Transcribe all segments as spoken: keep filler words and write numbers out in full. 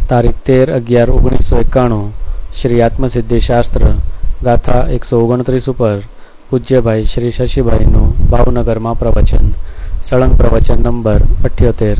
તારીખ તેર અગિયાર ઓગણીસો એકાણું શ્રી આત્મસિદ્ધિ શાસ્ત્ર ગાથા એકસો ઓગણત્રીસ ઉપર પૂજ્યભાઈ શ્રી શશીભાઈનું ભાવનગરમાં પ્રવચન. સળંગ પ્રવચન નંબર અઠ્યોતેર.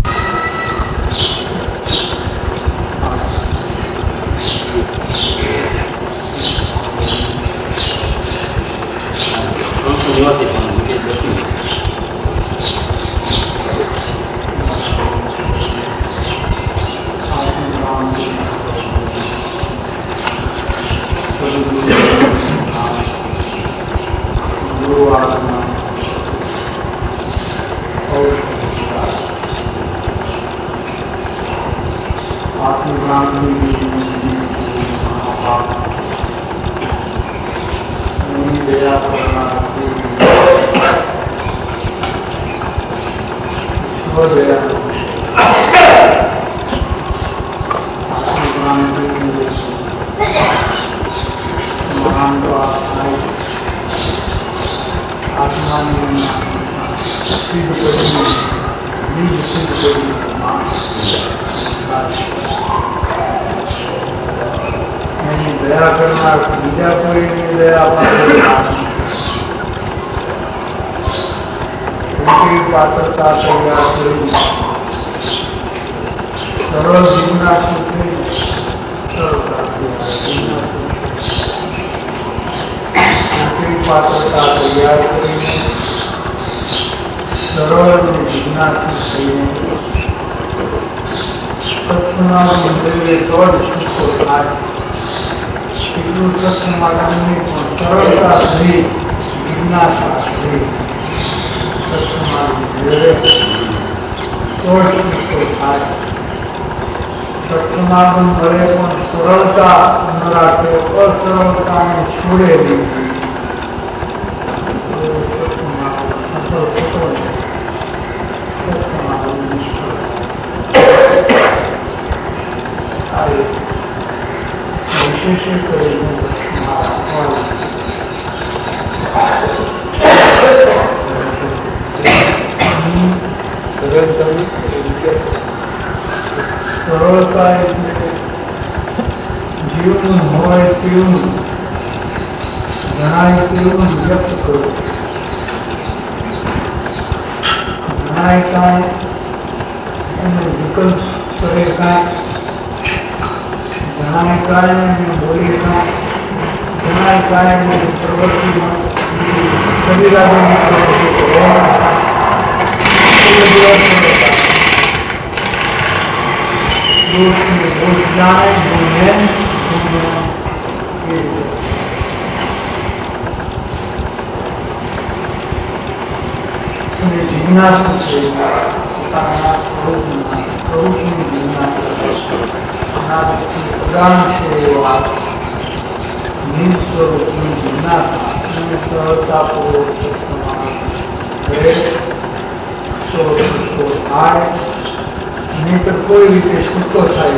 કોઈ રીતે છૂટો થાય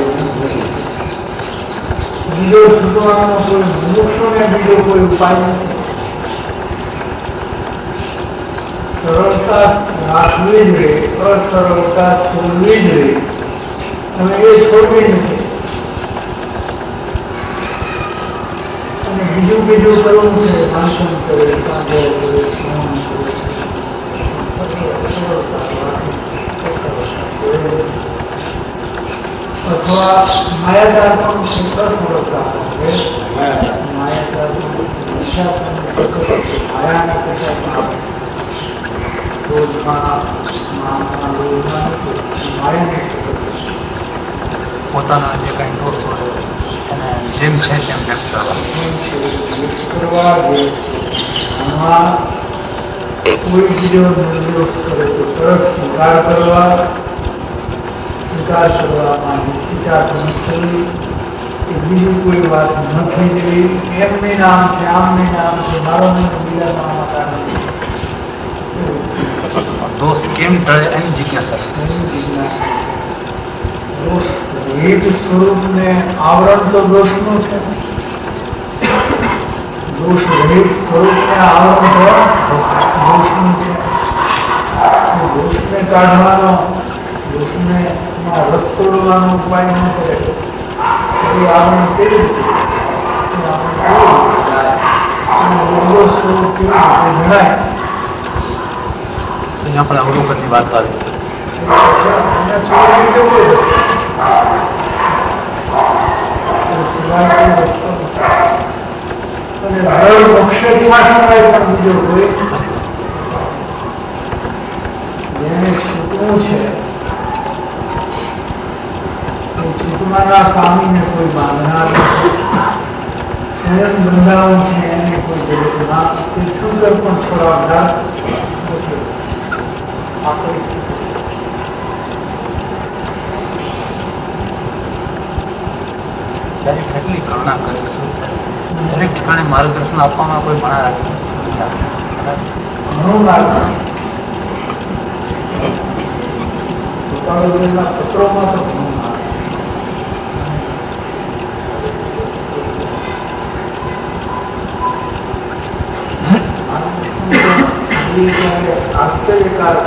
બીજો છૂટવાનો કોઈ મોક્ષોને બીજો કોઈ ઉપાય નથી. સરળતા રાખવી જોઈએ, અસરળતા છોડવી જોઈએ અને એ છોડવી નથી. અને બીજું બીજું કરવું છે, વાંચન કરે, કાંદો કરે, સ્નાન કરે, અથવા માયાચાર પણ સરળતા છે. માયાચાર માયાના કશામાં પોતાના જે કઈ દોષો અને જેમ છે તેમ વ્યક્ત કરવા આમાં કોઈ બીજો નિર્દોષ કરે તો તરત સ્વીકાર કરવા, સ્વીકાર કરવામાં વિચાર કરવી એ બીજું કોઈ વાત ન થઈ જવી. એમની નામ છે, આમની નામ છે, મારો બીજા નામ નથી. દોષ કેમ ટળે એની જિજ્ઞાસા. દોષ એક સ્વરૂપને આવરણ તો દોષનું છે. દોષ રહિત સ્વરૂપને આવરણ તો દોષનું છે. દોષને કાઢવાનો, દોષને આ રસ તોડવાનો ઉપાય ન કરે તો આપણે કેવી રીતે આપણે અવલોકનની વાત આવી અને દર વખતે પણ બીજો હોય જેને છૂટવું છે છૂટવાના સ્વામીને કોઈ બાંધના નથી, સ્વયં બંધાવું છે એને કોઈ જરૂર ના, તે છૂટર પણ છોડવાના નથી. કેટલી કરુણા કરીશું, દરેક ઠેકાણે માર્ગદર્શન આપવામાં કોઈ પણ ઘણું માર્ગ પત્રોમાં તો ઘણું માર્ગ આશ્ચર્યકાર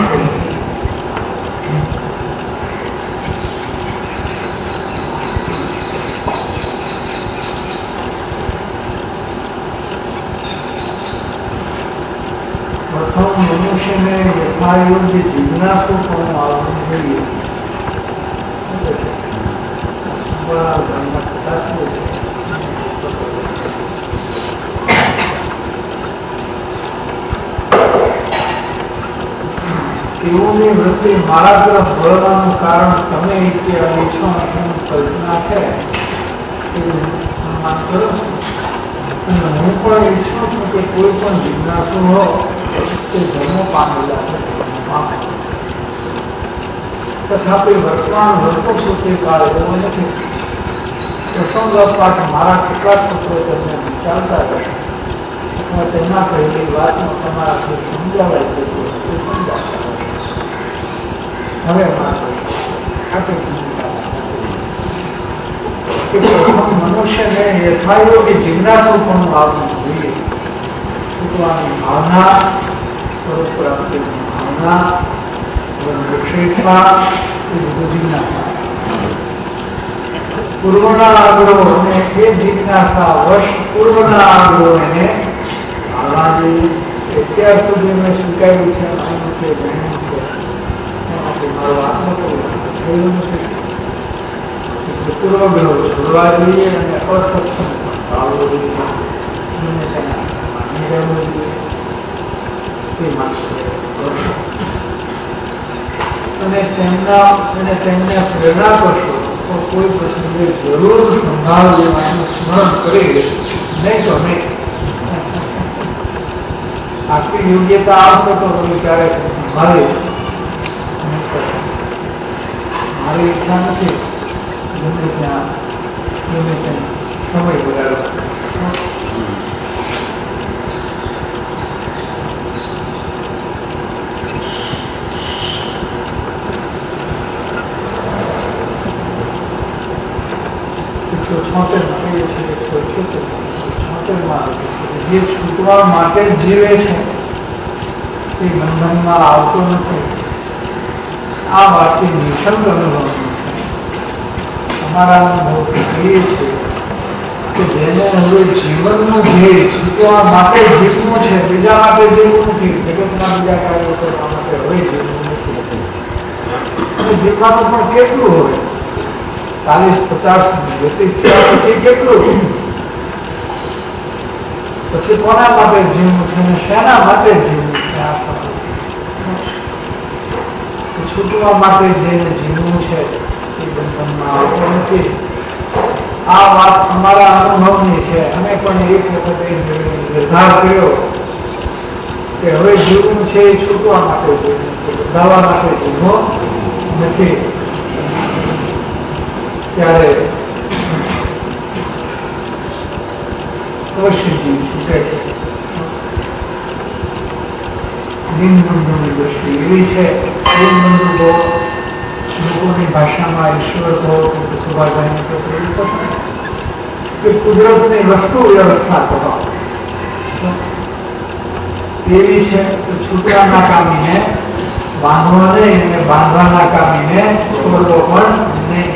પ્રથમ મનુષ્યને યથાયોગ્ય જિજ્ઞાસુ પણ આવવું જોઈએ. તેઓની વૃત્તિ મારા તરફ વળવાનું કારણ તમે કે ઈચ્છો એની કલ્પના છે એ અનુમાન કરો છો. અને હું પણ ઈચ્છું છું કે કોઈ પણ જિજ્ઞાસુ હો તે ધર્મ પામેલા છે. તથાપી વર્તમાન વર્ષો સુધી કાળ એવો નથી. પ્રસંગોપાત મારા કેટલાક પુત્રો તેમને વિચારતા રહેશે અથવા તેના કહેલી વાતનો તમારાથી સમજાવાય છે તે સમજાવતા હવે મનુષ્યને યથાયોગ્ય જિજ્ઞાસુ પણ આવવું જોઈએ. છૂટવાની ભાવના, સ્વરૂપ પ્રાપ્તિની ભાવના, વૃક્ષેચ્છા એ બધું જિજ્ઞાસા. પૂર્વના આગ્રહોને એ જિજ્ઞાસા વશ પૂર્વના આગ્રહોને આવવા જોઈએ. અત્યાર સુધી મેં સ્વીકાર્યું છે, માન્યું છે, જાણ્યું છે, મારો આત્મ થયું નથી. પૂર્વગ્રહો છોડવા જોઈએ અને અસત્સંગ આવવો જોઈએ. માની રહેવું જોઈએ તે માત્ર અને તેમના અને તેમને પ્રેરણા કરશો તો કોઈ પ્રસંગે જરૂર સંભાળ લેવાનું સ્મરણ કરી લેશું, નહીં તો નહીં. આટલી યોગ્યતા આવશે તો કોઈ ક્યારેક સંભાળી મારી ઈચ્છા નથી ગમે ત્યાં ગમે ત્યાં સમય બગાડો. જે છૂટવા માટે જીવે છે તે બંધનમાં આવતો નથી. આ વાતથી નિશંક અનુભવ અમારા અનુભવ કહીએ છીએ કે જેને હવે જીવનનું ધ્યેય છૂટવા માટે જીવવું છે, બીજા માટે જીવવું નથી, જગતના બીજા કાર્યો કરવા માટે હવે જીવવું નથી. જીવવાનું પણ કેટલું હોય, ચાલીસ પચાસ વ્યતીત થયા પછી કેટલું, પછી કોના માટે જીવવું છે અને શેના માટે જીવવું છે. આ છૂટવા માટે જેને જીવવું છે એ બંધનમાં આવતો નથી. આ વાત અમારા અનુભવની છે. અમે પણ એક વખત નિર્ધાર કર્યો કે હવે જીવવું છે એ છૂટવા માટે જીવવું છે, બંધાવા માટે જીવવો નથી. ત્યારે અવશ્ય જીવ છૂટે છે. દિનબંધુની દ્રષ્ટિ એવી છે, દિનબંધુ કહો, લોકોની ભાષામાં ઈશ્વર કહો કે સુભાષાની ચોપડી કહો કે કુદરતની વસ્તુ વ્યવસ્થા કહો એવી છે. તો છૂટવાના કામીને બાંધવા નહીં અને બાંધવાના કામીને છોડવો પણ નહીં.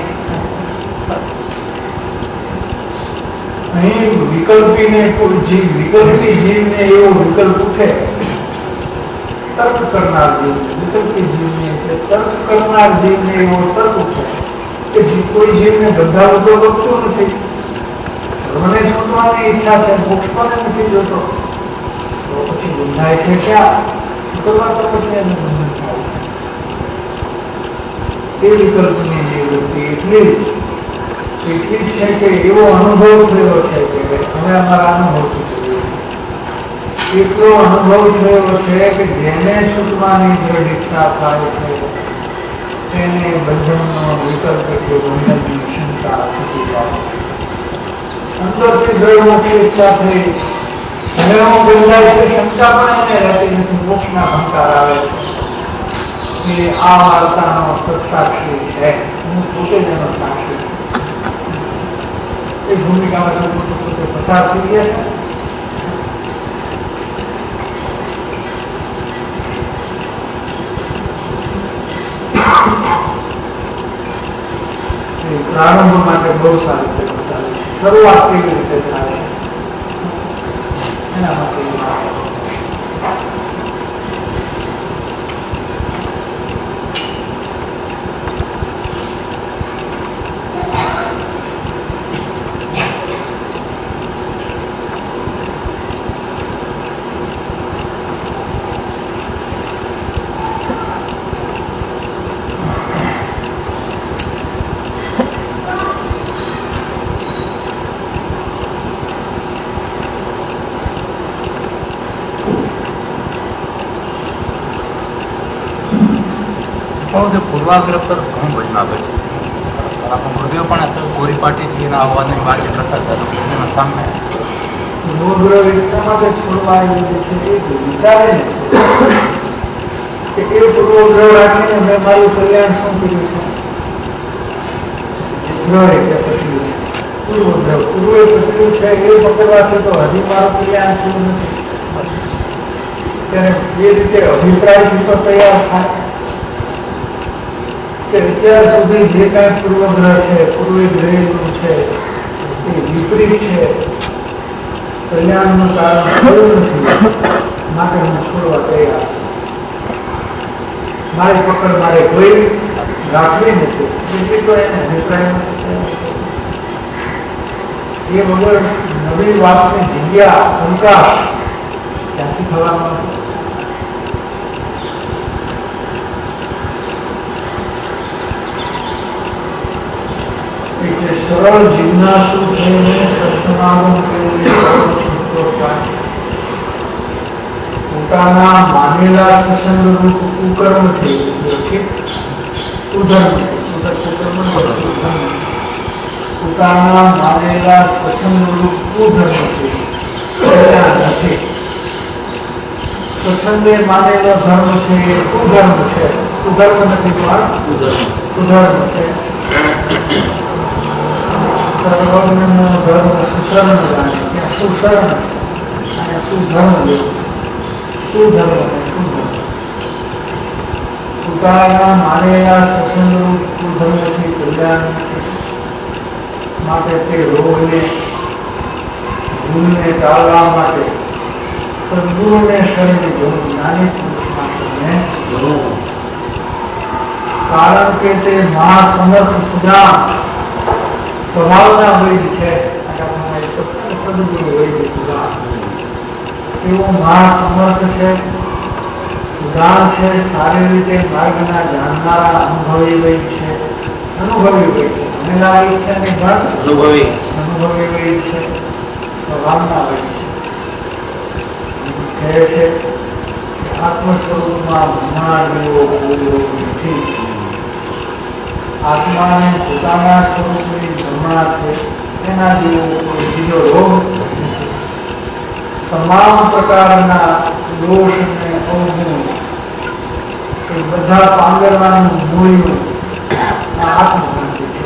અહીં વિકલ્પીને કોઈ જીવ વિકલ્પી જીવને એવો વિકલ્પ ઉઠે, તર્ક કરનાર જીવ વિકલ્પી જીવને એટલે તર્ક કરનાર જીવને એવો તર્ક ઉઠે કે કોઈ જીવને બંધાવું તો ગમતું નથી, મને છૂટવાની ઈચ્છા છે, મોક્ષ પણ નથી જોતો, તો પછી બંધાય છે ક્યાં? કરવા તો પછી એને બંધન થાય છે. એ વિકલ્પની જે વૃત્તિ એટલી એટલી છે કે એવો અનુભવ થયો છે કે અમે અમારા અનુભવથી જોઈએ, એટલો અનુભવ થયો છે કે જેને છૂટવાની દ્રઢ ઈચ્છા થાય છે તેને બંધનનો વિકલ્પ કે બંધનની ક્ષમતા છૂટી જાય છે. અંદરથી દ્રઢ મોક્ષની ઈચ્છા થઈ, હવે હું બંધાય છે, ક્ષમતા પણ એને રહેતી નથી, મોક્ષના અહંકાર આવે છે કે આ વાર્તાનો સત્સાક્ષી છે, હું પોતે જ એનો સાક્ષી છું. એ ભૂમિકામાં પોતે પસાર થઈ ગયા છે. પ્રારંભ માટે બહુ સારી રીતે બતાવે, શરૂઆત કેવી રીતે થાય એના માટે પૂર્વાગ્રહ પર ઘણું ભજન આપે છે. ગુરુદેવ પણ અસર ગોરી પાટીથી એના આવવાની વાત કરતા હતા એના સામે પૂર્વગ્રહ એટલા માટે છોડવા આવ્યું છે એ વિચારે કે એ પૂર્વગ્રહ રાખીને મેં મારું કલ્યાણ શું કર્યું છે? ગ્રહ એટલે પકડ્યું છે, પૂર્વગ્રહ પૂર્વે પકડ્યું છે એ પકડવાથી તો હજી મારું કલ્યાણ થયું નથી. ત્યારે એ રીતે અભિપ્રાય તો તૈયાર થાય કે અત્યાર સુધી જે કાંઈ પૂર્વગ્રહ છે, પૂર્વે ગ્રહેલું છે એ વિપરીત છે, કલ્યાણનું કારણ થયું નથી, માટે હું છોડવા તૈયાર. મારી પકડ મારે કોઈ રાખવી નથી, બીજી તો એને અભિપ્રાય એ વગર નવી વાતની જગ્યા અવકાશ ક્યાંથી થવાનો નથી. સરળ જિજ્ઞાસુ થઈને સત્સમાગમ પોતાના માનેલા સત્સંગ રૂપ કુકર્મથી પોતાના માનેલા સત્સંગ રૂપ કુધર્મથી નથી. સત્સંગે માનેલો ધર્મ છે એ કુધર્મ છે, કુધર્મ નથી પણ કુધર્મ છે. સર્વજ્ઞનો ધર્મ સુશરણ જાણે, ત્યાં સુશરણ અને સુધર્મ લેવું, સુધર્મ અને સુધર્મ પોતાના માનેલા સત્સંગરૂપ સુધર્મથી કલ્યાણ માટે તે રોગને ભૂલને ટાળવા માટે સદગુરુને શરણે જવું, જ્ઞાની પુરુષને જવું. કારણ કે તે મહાસમર્થ સુધા સ્વભાવના વૈદ છે, સદગુરુ વૈદ સુધા એવો મહાસમર્થ છે, સુદાન છે, સારી રીતે માર્ગના જાણનારા અનુભવી વૈદ છે, અનુભવી વૈદ છે, ભણેલા વૈદ છે અને ભણ અનુભવી અનુભવી વૈદ છે, સ્વભાવના વૈદ છે. કહે છે આત્મ સ્વરૂપમાં ભ્રમણા જેવો બોલ્યો નથી, આત્માને પોતાના સ્વરૂપની ભ્રમણા છે તેના જેવો કોઈ બીજો રોગ નથી. તમામ પ્રકારના દોષ અને અવગુણ એ બધા પાંગરવાનું મૂળ્યું આત્મભ્રાંતિ છે.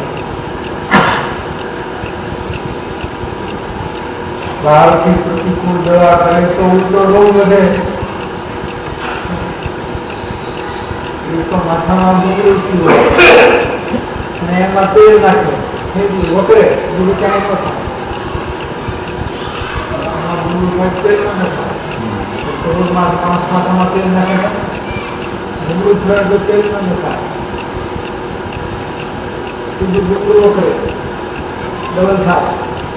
બહારથી પ્રતિકૂળ દવા કરે તો ઉલટો રોગ વધે, તો માથામાં ગુગળું થયું હોય અને એમાં તેલ નાખે વકરે ગુગળું ક્યાંય ન થાય. તેલ ન થાય માથામાં તેલ નાખે ગુગળું થયા તો તેલ ન થાય. બીજું ગુગળું વકરે ડબલ થાય.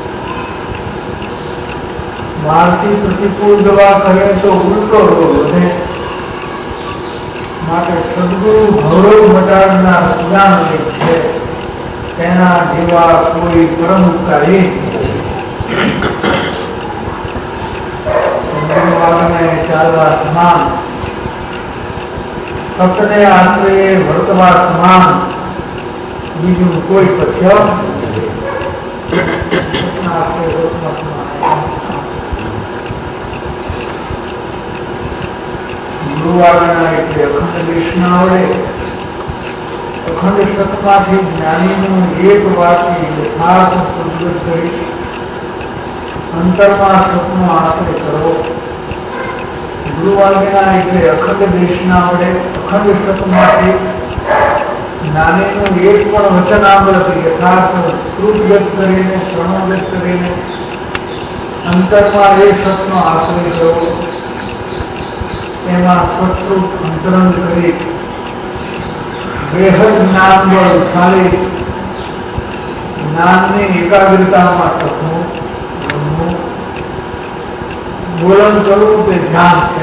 બહારથી પ્રતિકૂળ દવા કરે તો ઉલટો રોગ વધે. માટે સદગુરુ ભવરોગ મટાડનાર સુદાનંદ છે, તેના જેવા કોઈ પરમ ઉપકારી ચાલવા સમાન, સતને આશ્રય વર્તવા સમાન બીજું કોઈ પથ્ય ગુરુવારના એટલે અખંડ દેશના વડે અખંડ સતમાંથી જ્ઞાનીનું એક વાતની યથાર્થ સદગત કરી અંતરમાં સતનો આશ્રય કરવો. ગુરુવારના એટલે અખંડ દેશના વડે અખંડ સતમાંથી જ્ઞાનીનું એક પણ વચનામૃત યથાર્થ શ્રુતગત કરીને શ્રવણગત કરીને અંતરમાં એ સતનો આશ્રય કરવો. એમાં સત્સુખ અંતરંગ કરી બેહદ જ્ઞાન બળ ઉછાળી જ્ઞાનની એકાગ્રતામાં ટકવું રમવું. બોલન કરવું તે ધ્યાન છે,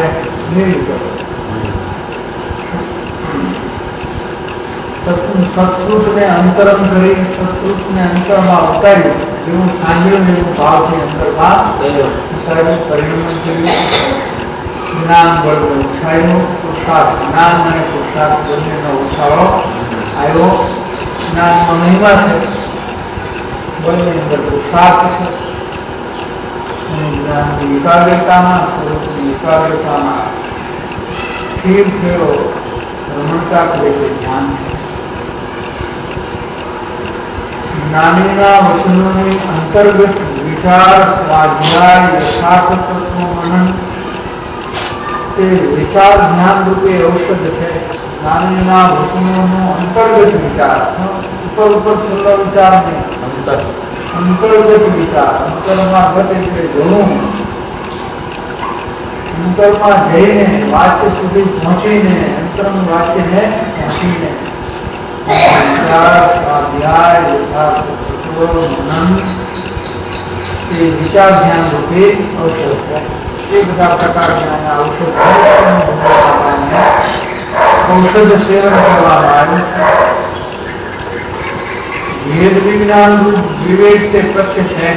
સત્સુખ ને અંતરંગ કરી સત્સુખ ને અંતરમાં ઉતાર્યું એવું સાંભળ્યું એવું ભાવથી અંતરમાં ઉતાર્યું પરિણામ કર્યું. જ્ઞાન બળનો ઉછાળ્યો, પુરુષાર્થ જ્ઞાન અને પુરુષાર્થ બંનેનો ઉછાળો આવ્યો. જ્ઞાનમાં મહિમા છે, બળની અંદર પુરુષાર્થ છે. અને જ્ઞાનની એકાગ્રતામાં સ્વરૂપની એકાગ્રતામાં સ્થિર થયો રમણતા કરે તે ધ્યાન છે. જ્ઞાનીના વચનોની અંતર્ગત વિચાર સ્વાધ્યાય યથાર્થ તત્વ મનન તે વિચાર જ્ઞાન રૂપે ઔષધ છે. જ્ઞાનીના વચનોનો અંતર્ગત વિચાર, ઉપર ઉપર છેલ્લો વિચાર નહીં, અંતર્ગત વિચાર. અંતરમાં ઘટ એટલે ઘણું, અંતરમાં જઈને વાચ્ય સુધી પહોંચીને અંતરંગ વાચ્યને પહોંચીને વિચાર સ્વાધ્યાય યથાર્થ તત્વ મનન તે વિચાર જ્ઞાન રૂપે ઔષધ છે. એ બધા પ્રકારના ઔષધ ઔષધ સેવન કરવામાં આવ્યું છે. ભેદ વિજ્ઞાન રૂપ વિવેક તે પ્રત્ય છે.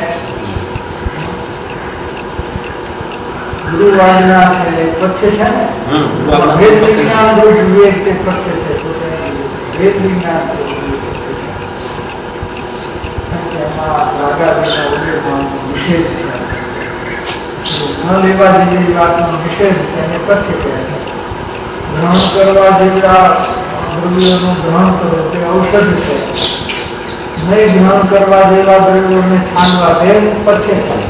ગુરુવારના છે પ્રત્ય છે ને ભેદ વિજ્ઞાન રૂપ વિવેક તે પ્રત્ય છે. ભેદ વિજ્ઞાન નિષેધ છે, ન લેવા જેવી વાતનો નિષેધ છે અને પછી કહે છે ગ્રહણ કરવા જેવા દ્રવ્યોનું ગ્રહણ કરો તે ઔષધ છે. નહીં ગ્રહણ કરવા જેવા દ્રવ્યોને છાનવા તે પછી છે.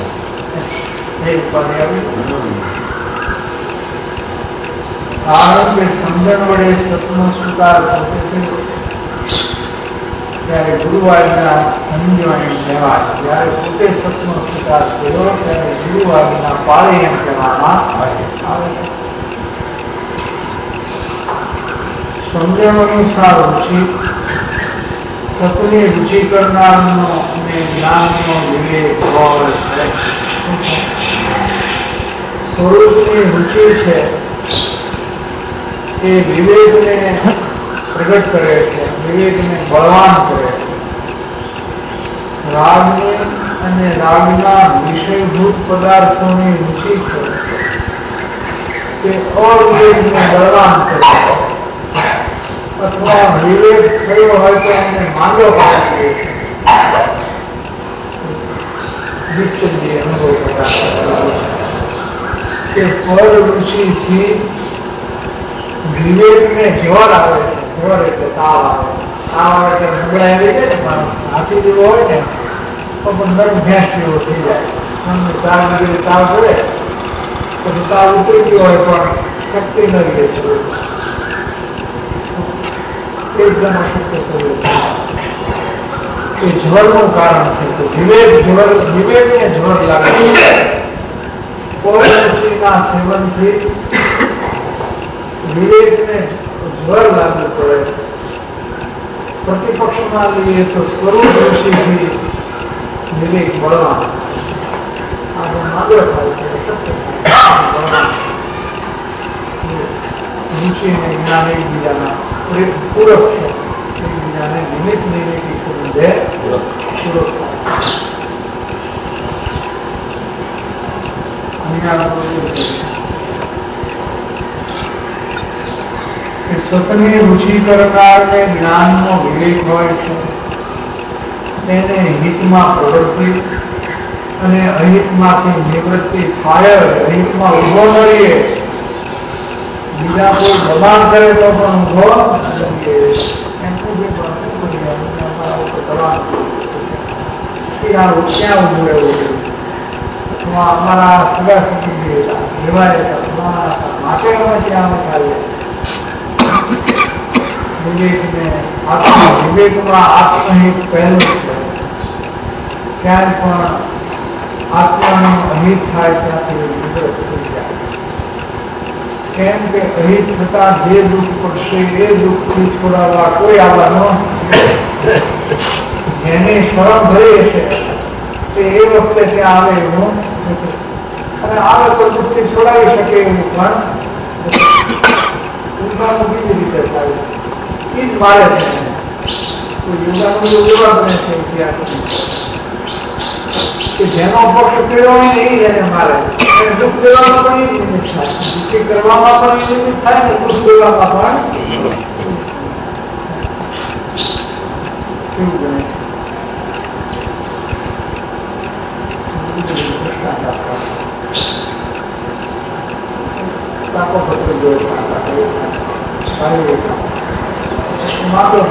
કારણ કે સમજણ વડે સતનો સ્વીકાર થશે ત્યારે ગુરુવારના સમજવાની કહેવાય. જ્યારે પોતે સતનો સ્વીકાર કર્યો ત્યારે ગુરુવારના પાળે એમ કહેવામાં આવે છે. સમજણ અનુસાર રુચિ સતની રુચિ કરનારનો અને જ્ઞાનનો વિવેક હોય છે. સ્વરૂપની રુચિ છે એ વિવેકને પ્રગટ કરે છે, વિવેકને બળવાન કરે છે. રાગની અને રાગના વિષયભૂત પદાર્થોની રુચિ છે તે અવિવેકને બળવાન કરે છે. અથવા વિવેક થયો હોય તો એને માંગો પાડી દે છે. અનુભવ કે ફળ રુચિથી વિવેકને જવર આવે છે. જવર એટલે તાવ આવે. તાવ આવે એટલે નબળાઈ આવી જાય ને માણસ. હાથી જેવો હોય ને તો પણ નરમ ભેંસ જેવો થઈ જાય. તાવ વગેરે તાવ પડે પછી તાવ ઉતરી ગયો હોય પણ શક્તિ ન રહે છે. એકદમ અશક્ય સ્વરૂપ એ જ્વરનું કારણ છે. તો વિવેક જ્વર વિવેકને જ્વર લાગે પોષીના સેવનથી વિવેકને જ્વર લાગુ પડે. પ્રતિપક્ષમાં લઈએ તો સ્વરૂપ રુચિથી વિવેક બળવાન આગળ આગળ થાય છે. રુચિ અને જ્ઞાન એકબીજાના પૂરક છે. એકબીજાને નિમિત્ત નિમિત્તિ સંબંધે પૂરક થાય. સ્વતની રુચિ કરનારને જ્ઞાનનો વિવેક હોય છે. તેને હિતમાં પ્રવૃત્તિ અને અહિતમાંથી નિવૃત્તિ થાય. અહિતમાં ઉભો ન રહીએ, બીજા કોઈ દબાણ કરે તો પણ ઉભો ક્યાં ઉભું રહેવું છે. અમારા સગા સખી લેવાય માટે અમે ત્યાં અમે ચાલીએ. વિવેકને આત્મા વિવેકમાં આત્મહિત પહેલું છે. ક્યાંય પણ આત્માનું અહિત થાય ત્યાંથી નિવૃત્ત થઈ જાય. કેમ કે અહિત થતા જે દુઃખ પડશે એ દુઃખથી છોડાવવા કોઈ આવવાનો જેની શરમ ભરી છે તે એ વખતે ત્યાં આવે એવું અને આવે તો દુઃખથી છોડાવી શકે એવું પણ ઉલટાનું કેવી રીતે થાય એ જ મારે છે. યોગાનું એવા બને છે કે જેનો પક્ષ પીડો હોય ને એ એને મારે. દુઃખ દેવામાં પણ એ નિમિત્ત થાય, દુઃખી કરવામાં પણ એ નિમિત્ત થાય ને દુઃખ દેવામાં પણ કેવું બને માતો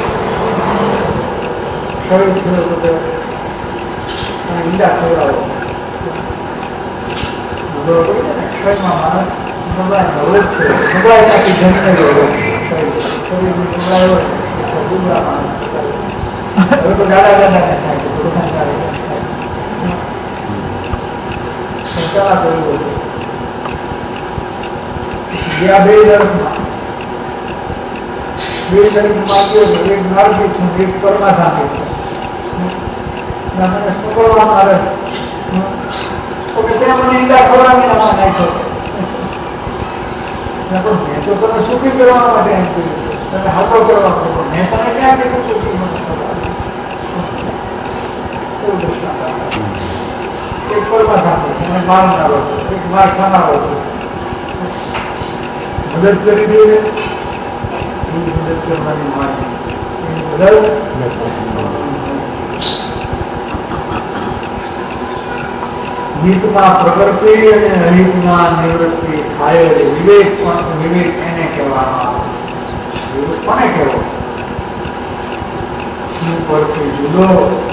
શરીર થયો બધો ઈંડા ખવડાવો ક્ષયમાં માણસ નબળાઈ નવરત છે. નબળાઈ ત્યાંથી જન્મે ગયો શરીરનું નબળાઈ હોય તો ડુંગળા માણસ હવે તો ગાડા ગાડા થાય છે. થોડું થાય સંચારા કર્યું હતું બે ધર્મમાં બે ધર્મમાં એક નારકી છું, એક પરમાધામી છું. મને પકડવા મારે ત્યાં મને ઈંડા ખવડાવીને આમાં નાખ્યો. મેં તો તમે સુખી કરવા માટે એમ કર્યું, તમે હાથો કરવા ખબર મેં તમે ક્યાં કીધું સુખી મને ખવડાવ્યું. એક પરમાધામી તમે મારનારો છો, એક માર ખાનારો છો. મદદ કરી દઈએ મદદ કરવાની મારી મદદ હિતમાં પ્રવૃત્તિ અને અહિતમાં નિવૃત્તિ થાય. વિવેક પણ વિવેક એને કહેવામાં આવે. વિવેક કોને કહેવો? પરથી જુદો,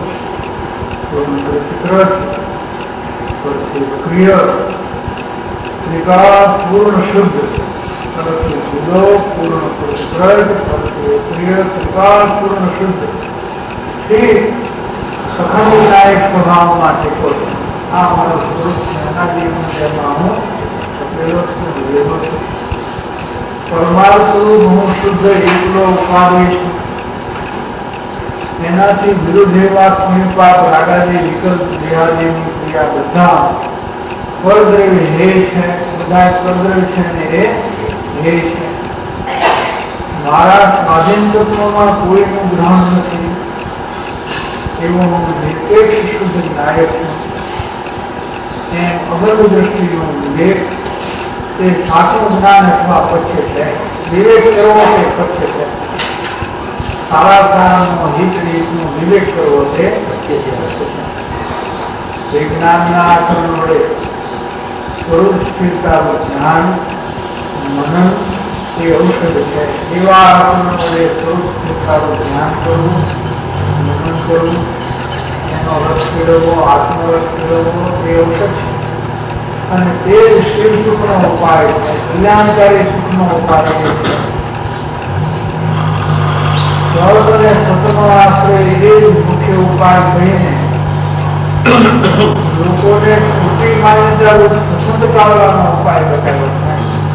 પરથી ક્રિય ત્રિકાળ પૂર્ણ શુદ્ધ, પરથી જુદો પૂર્ણ પ્રતિક્રજ, પરથી ક્રિય ત્રિકાળ પૂર્ણ શુદ્ધ સ્થિર સખંડ વિનાયક સ્વભાવમાં ટેકો છે. આ મારો સ્વરૂપ છે. એના જીવન જેમાં હું સપેલો છું, વિવેકો છું. પરમાર સ્વરૂપ હું શુદ્ધ એકલો ઉપાધિ છું. એનાથી વિરુદ્ધ એવા પુણ્યપાપ રાગાદી વિકલ્પ દેહાદીની ક્રિયા બધા સ્વર્ગદેવી હે છે. બધા સ્વર્ગદેવ છે અને એ હે છે. મારા સ્વાધીન તત્વમાં કોઈનું ગ્રહણ નથી. એવું હું નિરપેક્ષ શુદ્ધ નાયક છું. એમ અગર દ્રષ્ટિનો વિવેક તે સાચું જ્ઞાન અથવા પથ્ય છે. વિવેક કરવો તે પથ્ય છે. સારા સારાનો હિત રીતનો વિવેક કરવો તે પથ્ય છે. વિજ્ઞાનના આચરણ વડે સ્વરૂપ સ્થિરતાનું જ્ઞાન મનન એ ઔષધ છે. એવા આચરણ વડે સ્વરૂપ સ્થિરતાનું જ્ઞાન કરવું, મનન કરવું, એનો રસ મેળવવો, આત્મરસ મેળવવો એ ઔષધ છે. અને તે જ શિવ સુખનો ઉપાય છે. કલ્યાણકારી સુખનો ઉપાય છે. ભગવાનને સતનો આશ્રય એ જ મુખ્ય ઉપાય કહીને લોકોને ખોટી માન્યતા પસંદ કાઢવાનો ઉપાય બતાવ્યો.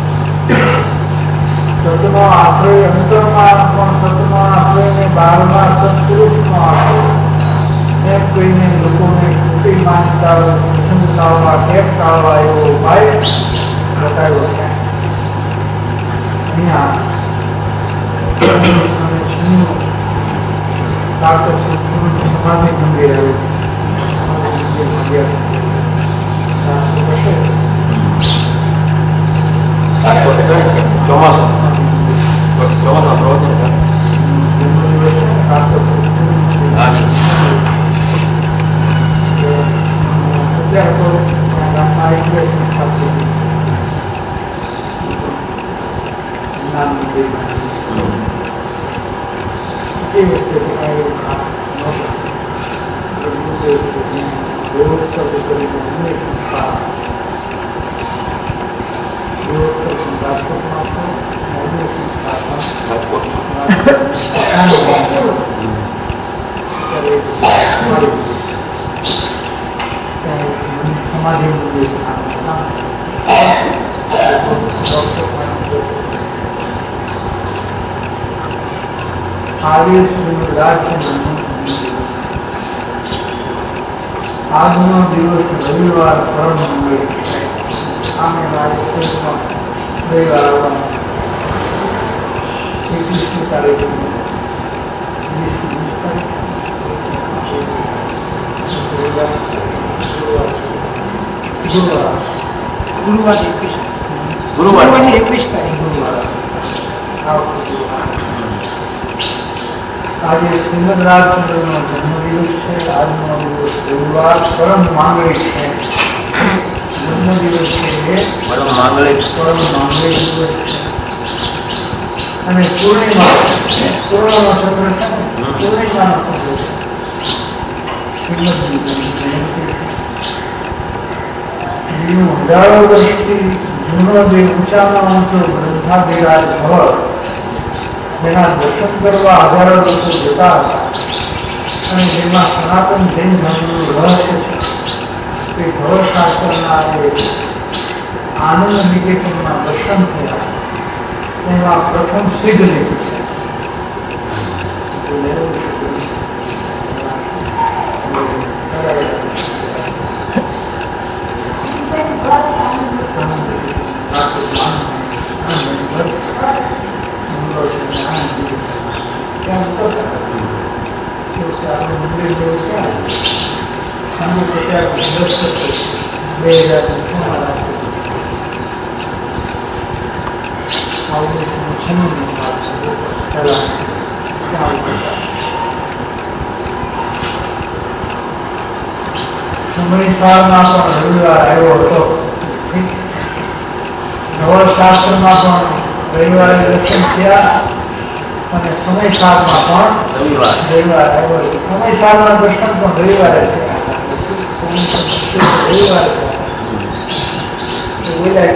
સતનો આશ્રય અંતરમાં પણ સતનો આશ્રય ને બહારમાં સત્પુરુષનો આશ્રય એમ કહીને લોકોને ખોટી માન્યતાઓ પસંદ કાઢવા ટેપ કાઢવા એવો ઉપાય બતાવ્યો છે. અહીંયા સમાધિ મંદિર ચોમાસા ચોમાસા પ્રવચન આજનો દિવસ રવિવાર પરમ મંગળ આમે રાજકોટમાં રવિવાર આવવાનો એકવીસમી તારીખે ગુરુવાર ગુરુવાર એકવીસ ગુરુવાર એકવીસ તારીખ ગુરુવાર આજે શ્રીમદ રાજચંદ્રનો જન્મદિવસ છે. આજનો દિવસ રવિવાર પરમ માંગલિક છે. જન્મદિવસ છે એ પરમ માંગલિક પરમ માંગલિક દિવસ છે. અને પૂર્ણિમા પૂર્ણનો ચંદ્ર છે ને પૂર્ણિમાનો ચંદ્ર છે. શ્રીમદ હજારો વર્ષથી જૂનો જે ઊંચામાં ઊંચો ગ્રંથાધિરાજ ભવર જેના દર્શન કરવા હજારો લોકો જતા હતા અને જેમાં સનાતન જૈન ધર્મનું રહસ્ય છે તે ભવશાસ્ત્રના આનંદ નિકેતનના દર્શન થયા. એમાં પ્રથમ સિદ્ધ લીધું છે. બે હજાર સમયસારમાં પણ રવિવાર આવ્યો હતો. નવશાસ્ત્રમાં પણ રવિવારે દર્શન થયા અને સમયસારમાં પણ રવિવાર રવિવાર આવ્યો હતો. સમયસારના દર્શન પણ રવિવારે થયા રવિવારે બોલાય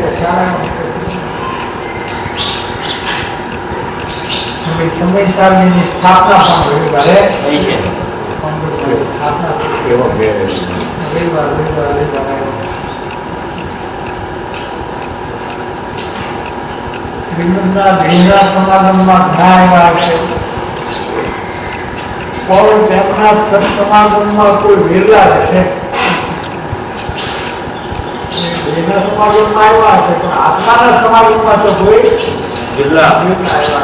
પછી સમયસારની સ્થાપના પણ રવિવારે સ્થાપના રવિવાર રવિવાર રવિવાર શ્રીમદના ભીમના સમાગમમાં ઘણા એવા છે પણ તેમના સત્સમાગમમાં કોઈ વિરલા રહેશે. ભીમના સમાગમમાં આવ્યા છે પણ આત્માના સમાગમમાં તો કોઈ વિરલા આવ્યા.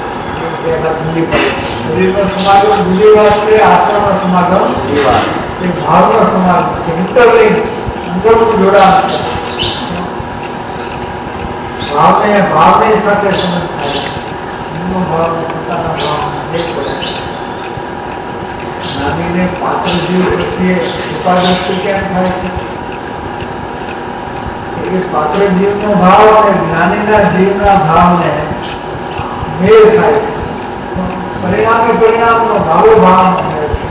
શરીરનો સમાગમ બીજી વાત છે, આત્માનો સમાગમ એ ભાવનો સમાગમ છે. ઇન્ટરલિંક અંદરનું જોડાણ છે. ભાવને ભાવની સાથે સમજ થાય. ભાવ પોતાના ભાવ એક પડે. નાનીને પાત્ર જીવ પ્રત્યે ઉપાદસ્ત કેમ થાય છે? એ પાત્ર જીવનો ભાવ અને જ્ઞાનીના જીવના ભાવને મેળ થાય છે. પરિણામી પરિણામનો ભાવો ભાવ મળે છે.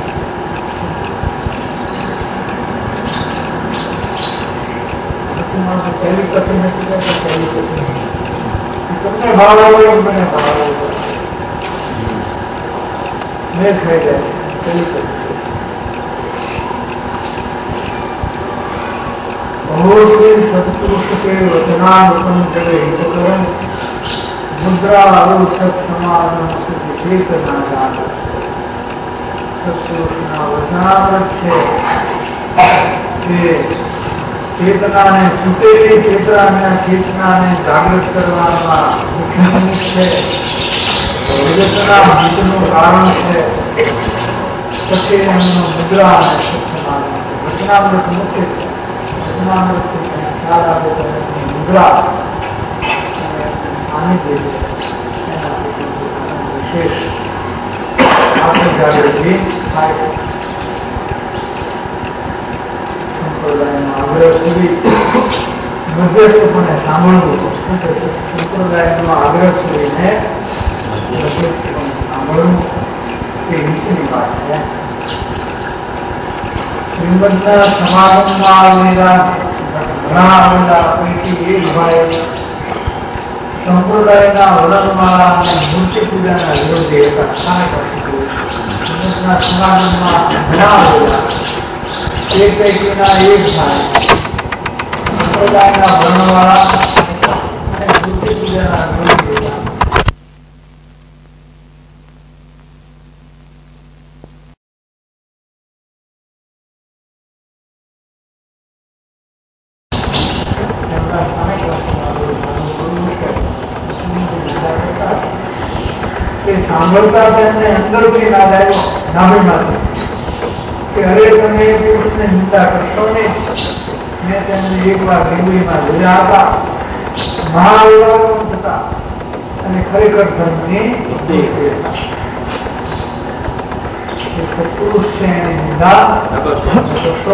પહેલી કથન નથી કરતા પહેલી કથન તમને ભાવ આવે મને ભાવ આવે. મેં થઈ જાય કરી શકે ભગવતી સત્પુરુષ કે વચનાનુપમ કરે હિતકરણ મુદ્રા અરુ સત સમાન ચેતના જાણ સત્પુરુષના વચનામૃત છે કે ચેતનાને સુતેલી ચેતનાને ચેતનાને જાગૃત કરવામાં મુખ્ય નિમિત્ત છે જગતના હિતનું કારણ છે પછી એમનો મુદ્રા અને સત્સમાન વચનામૃત મુખ્ય છે વચનામૃત ખ્યાલ આપે તો મુદ્રા આની જેવી એના વિશેષ આપણી જાગૃતિ થાય સંપ્રદાયનો આગ્રહ સુધી મધ્યસ્થપણે સાંભળવું સંપ્રદાયનો આગ્રહ સુધીને સાંભળવું એ રીતની વાત છે શ્રીમદના સમાગમમાં આવેલા ઘણા આવેલા પૈકી એક ભાઈ સંપ્રદાયના વલણમાળા અને મૂર્તિ પૂજાના વિરોધી હતા શ્રીમદના સમાગમમાં ઘણા આવેલા એ પૈકીના એક ભાઈ સંપ્રદાયના વર્ણવાળા અને મૂર્તિ પૂજાના વિરોધી હતા સાંભળતા તેમને અંદરથી ના જાય નાભીમાંથી કે અરે તમે એ પુરુષને નિંદા કરશો નહીં મેં તેમને એક વાર લીંબડીમાં જોયા હતા મહાવિવાદો થતા અને ખરેખર ધર્મની સત્પુરુષ છે એની નિંદા કરશો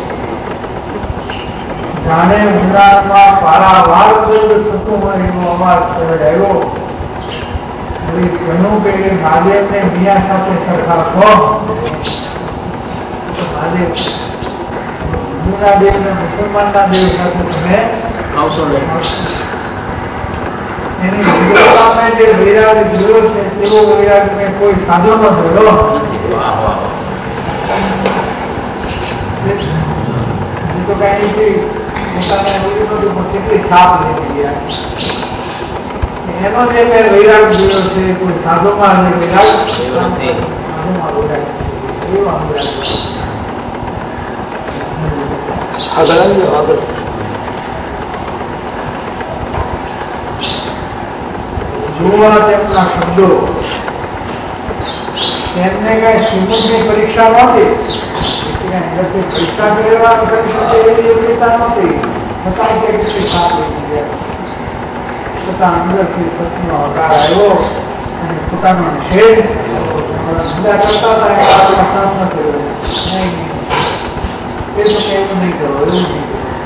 જાણે ઊંડાણમાં પારાવાર થતું હોય એનો અવાજ સર્જાયો ઘણું પેલે મહાદેવ ને મિયા સાથે સરખાવશો મહાદેવ હિન્દુના દેવ ને મુસલમાનના દેવ સાથે તમે એની વિરોધમાં જે વૈરાગ જોયો છે તેવો વૈરાગ મેં કોઈ સાધો ન જોયો તો કઈ નથી પોતાને કેટલી છાપ લઈ ગયા એનો જે મેં વૈરાગ જોયો છે કોઈ સાધુમાં વૈરાગ જોવા તેમના શબ્દો તેમને કઈ શ્રીમદની પરીક્ષા નહોતી પરીક્ષા કરવા કરી શકે એવી યોગ્યતા નહોતી છતાં તે કેટલી છાપ લઈ ગયા પોતાના અંદરથી સત્યનો હકાર આવ્યો અને પોતાનો નિષેધ નિંદા કરતા હતા એ વાતમાં સાથ ન કર્યો નહીં એ તો એવું નહીં કરો એવું નહીં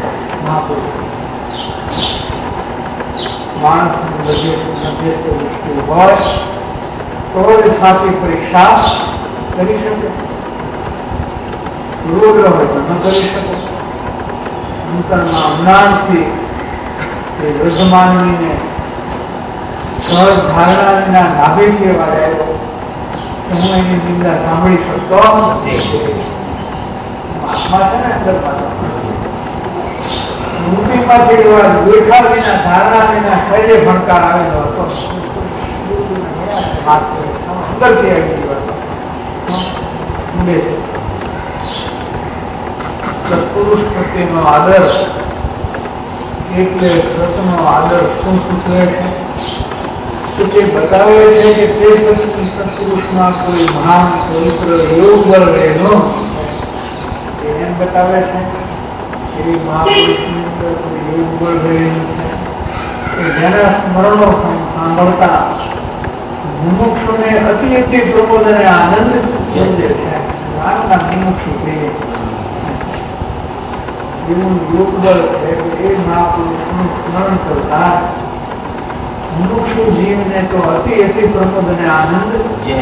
મહાપુરુષ માણસનું મધ્યસ્થ દૃષ્ટિ હોય તો જ સાચી પરીક્ષા કરી શકે રૂઢ હોય તો ન કરી શકે અંતરના અજ્ઞાનથી એ વૃદ્ધ માનવીને સહજ ધારણા વિના નાભીથી અવાજ આવ્યો તો હું એની નિંદા સાંભળી શકતો આત્મા છે ને અંદરમાં સ્મૃતિમાંથી એવા ગોઠા વિના ધારણા વિના સહેજે ભણકાર આવેલો હતો અંદરથી આવી ગયો હતો સત્પુરુષ પ્રત્યેનો આદર એટલે સતનો આદર શું સૂચવે છે તે બતાવે છે કે તે સત્પુરુષમાં કોઈ મહાન પવિત્ર એવું બળ રહેલું એમ બતાવે છે કે મહાપુરુષની અંદર કોઈ એવું બળ રહેલું છે કે જેના સ્મરણો સાંભળતા મુમુક્ષુને અતિ અતિ પ્રબોધ અને આનંદ સમજે છે આનંદના મુમુક્ષુ કહીએ એવું યોગબળ છે કે એ મહાપુરુષનું સ્મરણ કરતા મુમુક્ષુ જીવને તો અતિ અતિ પ્રમોદ અને આનંદ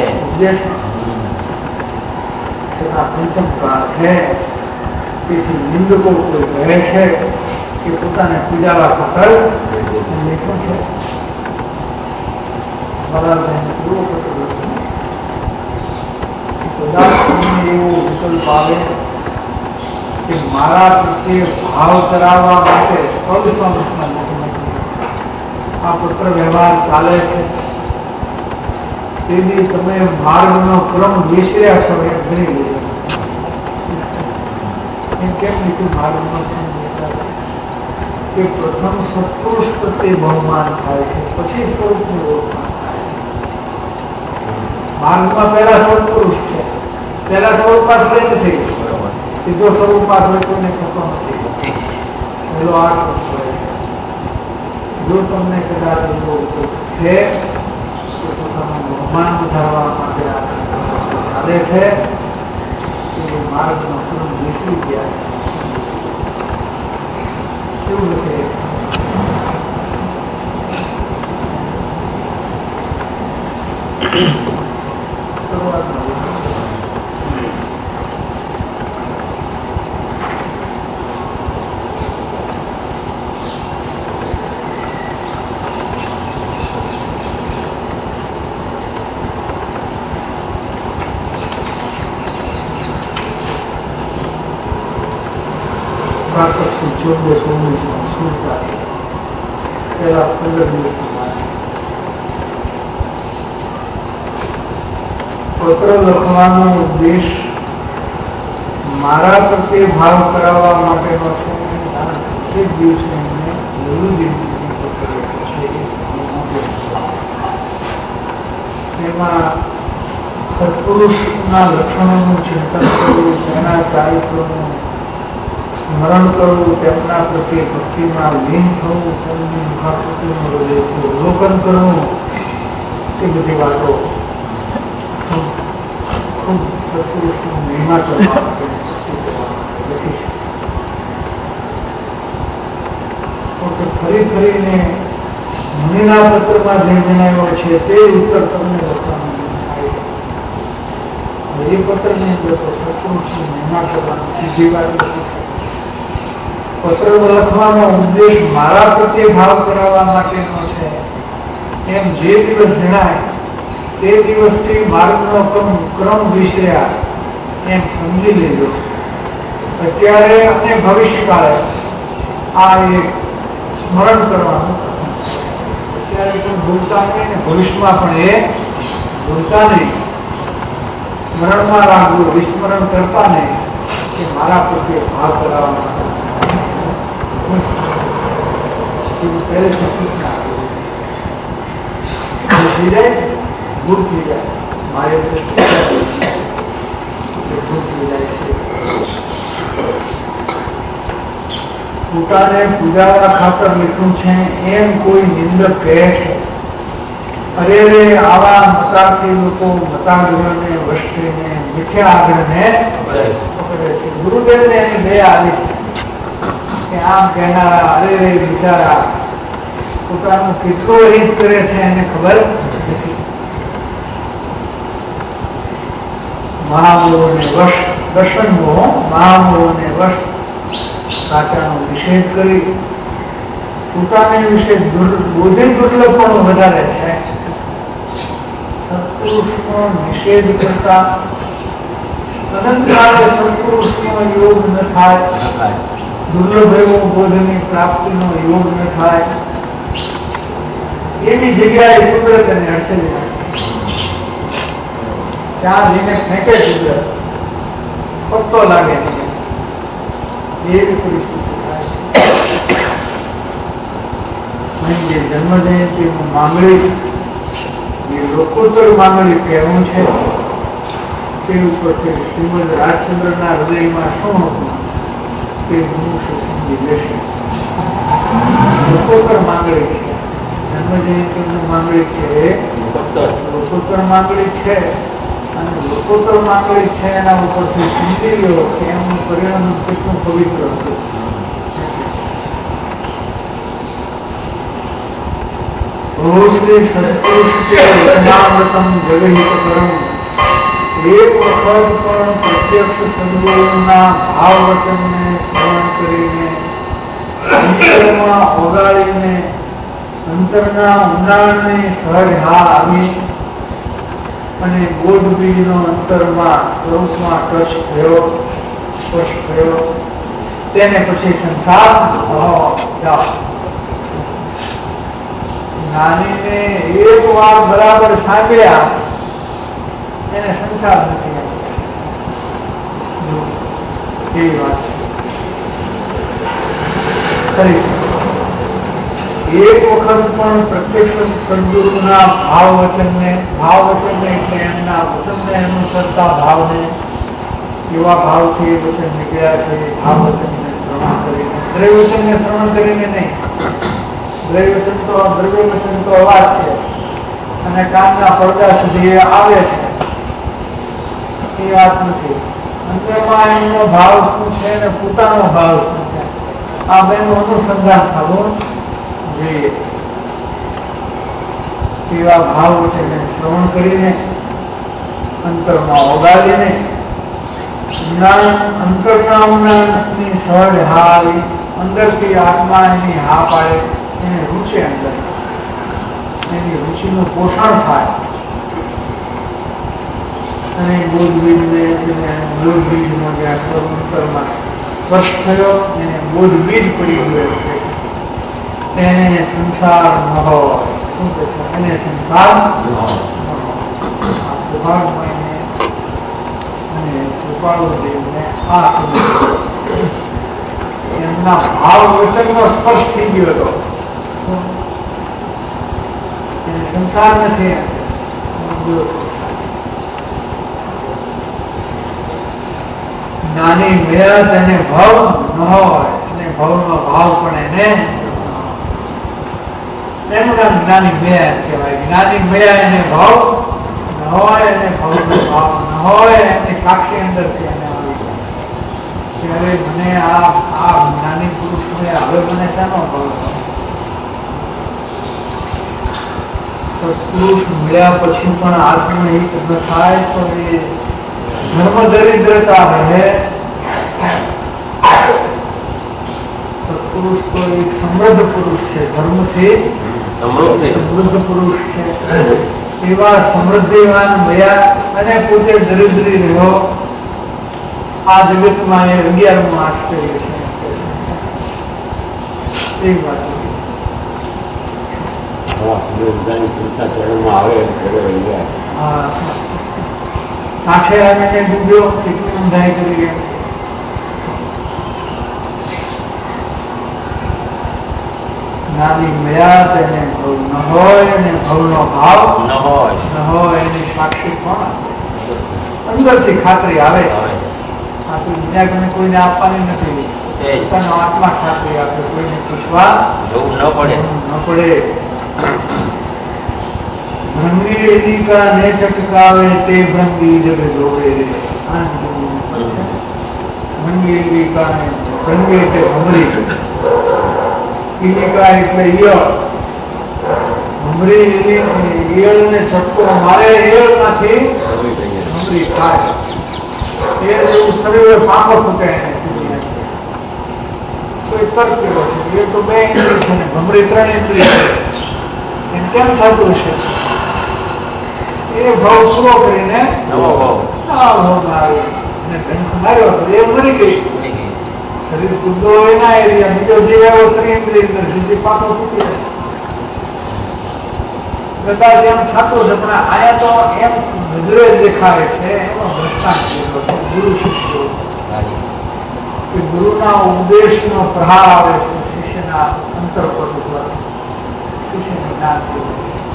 પંચમ કાળ છે. તેથી નિંદકો કોઈ કહે છે કે પોતાને પૂજાવા ખાતર લેખો છે. કદાચ તમને એવો વિકલ્પ આવે કે મારા પ્રત્યે ભાવ કરાવવા માટે આ પત્ર વ્યવહાર ચાલે છે, તેથી તમે માર્ગનો ક્રમ વિસર્યા છો એ ઘણી લીધો. એમ કેમ લીધું માર્ગનો ક્રમ કે પ્રથમ સત્પુરુષ પ્રત્યે બહુમાન થાય છે, પછી સ્વરૂપનું બહુમાન થાય છે. માર્ગમાં પહેલા સત્પુરુષ છે, પહેલા સ્વરૂપમાં શ્રેષ્ઠ થઈ સીધો સ્વરૂપમાં હોય કોઈને થતો નથી. પેલો આઠ હોય. જો તમને કદાચ એવો છે કે પોતાનું બહુમાન વધારવા માટે ચાલે છે એ માર્ગનો ક્રમ વિસરી ગયા એવું લખે. પત્ર લખવાનો ઉદ્દેશ મારા પ્રત્યે ભાવ કરાવવા માટેનો છે. એક દિવસે એમને એમાં સત્પુરુષના લક્ષણોનું ચિંતન કરવું, તેના ચારિત્રનું સ્મરણ કરવું, તેમના પ્રત્યે ભક્તિમાં લીન થવું, તેમની મુખાકૃતિનું અવલોકન કરવું, એ બધી વાતો ખૂબ સત્પુરુષની મહિમા કરવા માટે લખી છે. ફરી ફરીને મુનિના પત્રમાં જે જણાવ્યો છે તે ઉત્તર તમને લખવાનું થાય. એ પત્રની અંદર તો સત્પુરુષની મહિમા કરવાની બીજી વાત લખી છે. પત્ર લખવાનો ઉદ્દેશ મારા પ્રત્યે ભાવ કરાવવા માટેનો છે એમ જે દિવસ જણાય તે દિવસથી માર્ગનો ક્રમ ક્રમ વિસર્યા એમ સમજી લેજો. અત્યારે અને ભવિષ્યકાળે આ એક સ્મરણ કરવાનું. અત્યારે પણ ભૂલતા નહીં ને ભવિષ્યમાં પણ એ ભૂલતા નહીં. સ્મરણમાં રાખવું, વિસ્મરણ કરતા નહીં કે મારા પ્રત્યે ભાવ કરાવવા માટે પહેલે સૂચના થઈ જાય, ભૂલ થઈ જાય. મારે ભૂલ થઈ જાય છે. પોતાને પૂજાવા ખાતર લીધું છે એમ કોઈ નિંદક કહે છે. અરે રે આવા મતાથી લોકો મતાગ્રહને વશ થઈને મિથ્યા આગ્રહને પકડે છે. ગુરુદેવને એની બે આવી છે કે આમ કહેનારા અરે રે બિચારા પોતાનું કેટલું હિત કરે છે એને ખબર નથી. મહામોહને વશ દર્શન મોહ મહામોહને વશ સાચાનો નિષેધ કરી પોતાને વિશે બોધિ દુર્લભ પણ વધારે છે. સત્પુરુષનો નિષેધ કરતા અનંતકાળે સત્પુરુષનો યોગ ન થાય, દુર્લભ એવો બોધની પ્રાપ્તિનો યોગ ન થાય એવી જગ્યાએ કુદરત એને અડસેલી નાખે. ત્યાં જઈને ફેંકે કુદરત, પત્તો લાગે એવી પરિસ્થિતિ થાય છે. જે જન્મ જયંતિનું માંગણી એ લોકોત્તર માંગણી કહેવું છે તે ઉપરથી શ્રીમદ રાજચંદ્રના હૃદયમાં શું હતું તે મનુષ્ય સમજી લેશે. લોકોત્તર માંગણી છે, જન્મ જયંતિનું માંગણી છે, લોકોત્તર માંગણી છે અને લોકોત્તર માંગણી છે એના ઉપરથી સમજી લો કે એમનું પરિણામ કેટલું પવિત્ર હતું. શ્રી સત્પુરુષનામૃતમ જગહિતકરમ એક વખત પણ પ્રત્યક્ષ સદગુરુના ભાવ વચનને શ્રવણ કરીને અંતરમાં ઓગાળીને અંતરના ઊંડાણને સહજ હા આવી અને બોધ બીજનો અંતરમાં સ્વરૂપમાં ટચ થયો, સ્પર્શ થયો, તેને પછી સંસાર જ્ઞાનીને એક વાર બરાબર સાંભળ્યા એને સંસાર નથી એવી વાત છે. એક વખત પણ પ્રત્યક્ષ સદગુરુના ભાવ વચનને ભાવ વચનને એટલે એમના વચનને અનુસરતા ભાવને એવા ભાવથી એ વચન નીકળ્યા છે. ભાવ વચનને શ્રવણ કરીને, દ્રવ્ય વચનને શ્રવણ કરીને નહીં. દ્રવ્ય વચન તો દ્રવ્ય વચન તો અવાજ છે અને કાનના પડદા સુધી આવે છે, એ વાત નથી. અંતરમાં એમનો ભાવ શું છે અને પોતાનો ભાવ શું છે, આ બેનું અનુસંધાન થવું જોઈએ. એવા ભાવ છે એને શ્રવણ કરીને અંતરમાં ઓગાળીને જ્ઞાન અંતર્નામની સહજ હા અંદરથી આત્મા એની હા પાડે, એને રૂચે, અંદર એની રુચિનું પોષણ થાય અને બોધબીજને બોધબીજનો જે અંતરમાં સ્પર્શ થયો એને બોધબીજ પડી ગયો છે. એને સંસાર ન હોય, શું કહે છે, એને સંસાર સૌભાગ્યમયને અને કૃપાળુદેવને આ એમના ભાવ વચનનો સ્પર્શ થઈ ગયો હતો. એને સંસાર નથી. જ્ઞાની મેળા તેને ભાવ ન હોય અને ભાવનો ભાવ પણ એને એનું નામ જ્ઞાની મેળા કહેવાય. જ્ઞાની મેળા એને ભાવ ન હોય અને ભાવનો ભાવ ન હોય એની સાક્ષી અંદરથી એને આવી જાય કે હવે મને આ આ જ્ઞાની પુરુષ મળ્યા, હવે મને શાનો ભાવ? પુરુષ મળ્યા પછી પણ આત્મહિત ન થાય તો એ ધર્મ દરિદ્રતા રહે. સત્પુરુષ તો એક સમૃદ્ધ પુરુષ છે, ધર્મથી સમૃદ્ધ પુરુષ છે. એવા સમૃદ્ધિવાન મળ્યા અને પોતે દરિદ્રી રહ્યો. આ જગતમાં એ અગિયારમું આશ્ચર્ય છે. એ વાત કાંઠે આવીને ડૂબ્યો, કેટલી ઊંધાઈ કરી ગયો. જ્ઞાની મળ્યા તેને ભવ ન હોય અને ભવનો ભાવ ન હોય ન હોય એની સાક્ષી કોણ? અંદરથી ખાતરી આવે. ખાતરી બીજા કોઈને કોઈને આપવાની નથી, પોતાનો આત્મા ખાતરી આપે, કોઈને પૂછવા જવું ન પડે ન પડે. ભ્રંગી એલિકા ને ચટકાવે તે ભ્રંગી જગ જોવે રે. ભ્રંગી એલિકા ને ભ્રંગી એટલે ભમરી, એલિકા એટલે ઈયળ. ભમરી ઈયળ ને ચટકો મારે, ઈયળ માંથી ભમરી ખાય. એ જેવું શરીર પાંખો ફૂટે એને કોઈ તર્ક કેવો છે. એ તો બે ઇન્દ્રિય છે ને ભમરી ત્રણ ઇન્દ્રિય છે. એમ કેમ થતું છે? એ ભાવ પૂરો કરીને નવો ભાવ માર્યો તો એ મરી ગઈ. શરીર કુદો એના એરિયા, બીજો જીવ આવ્યો ત્રિઇન્દ્રિય અંદર સુધી પાછો તૂટી જાય. કદાચ એમ થતું છે પણ આયા તો એમ નજરે દેખાય છે. એનો દ્રષ્ટાંત ગુરુ શિષ્ય કે ગુરુના ઉપદેશનો પ્રહાર આવે છે શિષ્યના અંતર પર દ્વારા, શિષ્યને જ્ઞાન થયું.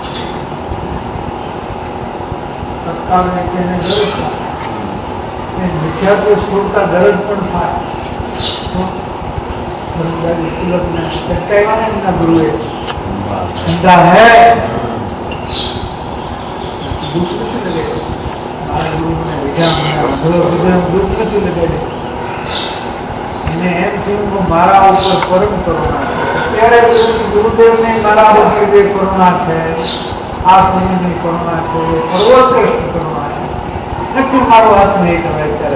સત્કારને તેને ગરજ થાય, મિથ્યાત્વ સ્થૂળતા ગરજ પણ થાય. ગુરુએ ધંધા હે દુઃખ નથી લગે. મારા ગુરુને દુઃખ નથી લગે. એને એમ થયું મારા ઉપર પરમ કરુણા છે. ત્યારે ગુરુદેવ ને મારા ઉપર જે કરુણા છે, આ સમયની કરુણા છે, સર્વોત્કૃષ્ટ કરુણા છે. નક્કી મારો હાથ નહીં કરે ત્યારે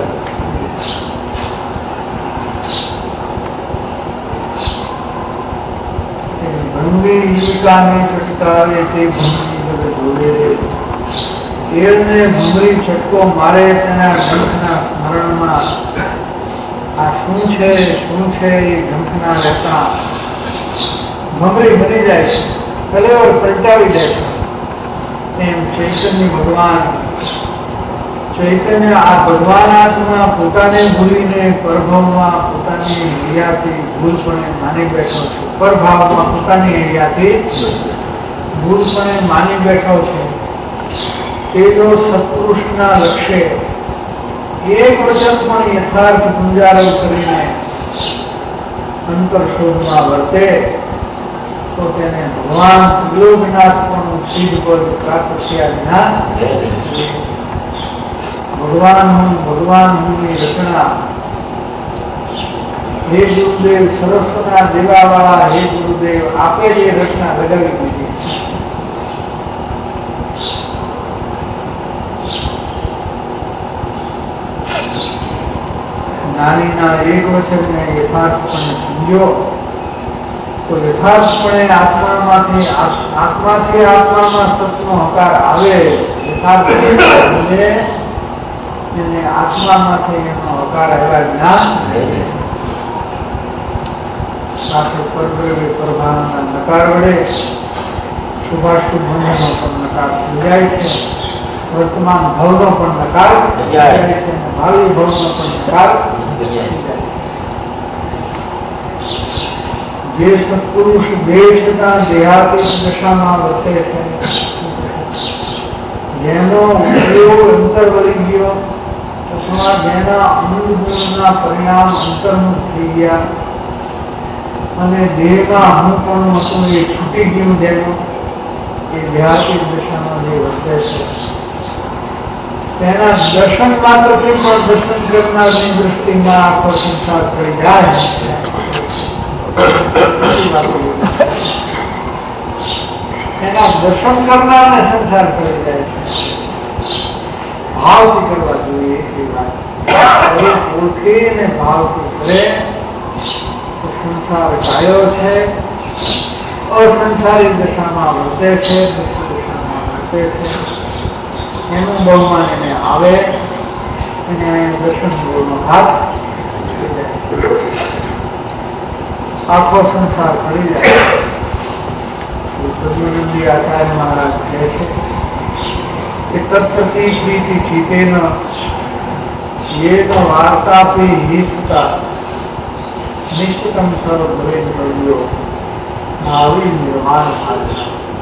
ભંગી ઈલિકાને ચટકાવે તે ભંગી જગ જોવે રે. તેલને ભમરી છટકો મારે તેના ગ્રંથના સ્મરણમાં આ શું છે શું છે એ ગ્રંથના રહેતા ભમરી બની જાય છે, કલેવર પલટાવી જાય છે. એમ ચૈતન્ય ભગવાન ચૈતન્ય આ ભગવાન આત્મા પોતાને ભૂલીને પરભાવમાં પોતાની હૈયાથી ભૂલપણે માની બેઠો છે. પરભાવમાં પોતાની હૈયાથી ભૂલપણે માની બેઠો છે. તે જો સત્પુરુષના લક્ષ્ય એક વચન પણ યથાર્થ ગુંજારવ કરીને અંતરશોધમાં વર્તે તો તેને ભગવાન ત્રિલોકનાથ પણ સિદ્ધ પદ પ્રાપ્ત થયા વિના ભગવાન હું ભગવાન હુંની રચના હે ગુરુદેવ સરસ્વના દેવાવાળા હે ગુરુદેવ આપે જે રચના લગાવી દીધી. નાનીના એક વચનને યથાર્થપણે સમજો તો યથાર્થપણે આત્મામાંથી આત્માથી આત્મામાં સતનો હકાર આવે. યથાર્થપણે એને આત્મામાંથી એનો હકાર આવ્યા વિના સાથે પરબ્રહ્મ પરભાવના નકાર વડે શુભાશુભ ભૂમિનો પણ નકાર થઈ જાય છે. વર્તમાન ભવનો પણ નકાર થઈ જાય છે અને ભાવિ ભવનો પણ નકાર થઈ જાય છે. જે સત્પુરુષ દેશના દેહાતી દશામાં વર્તે છે, જેનો ઉપયોગ અંતર વળી ગયો અથવા જેના અનુભવના પરિણામ અંતર્મુખ થઈ ગયા અને દેહમાં હું પણ હતું એ છૂટી ગયું, જેનો એ દેહાતી દશામાં જે વર્તે છે તેના દર્શન માત્રથી પણ દર્શન કરનારની દૃષ્ટિમાં આખો સંસાર થઈ જાય. એના દર્શન કરનારને સંસાર કરી જાય છે. ભાવથી કરવા જોઈએ એ વાત ઓળખીને ભાવથી કરે તો સંસાર ગાયો છે, અસંસારી દશામાં વર્તે છે, દશામાં વર્તે છે. એનું બહુમાન એને આવે અને દર્શન ગુરુનો હાથ આખો સંસાર કરી જાય. આચાર્ય મહારાજ કહે છે કે તત્પતિ પ્રીતિ ચિતેન યેન વાર્તાપી હિસ્તા નિષ્ઠતમ સર્વ ભવે નિર્યો ભાવિ નિર્માણ ભાવ.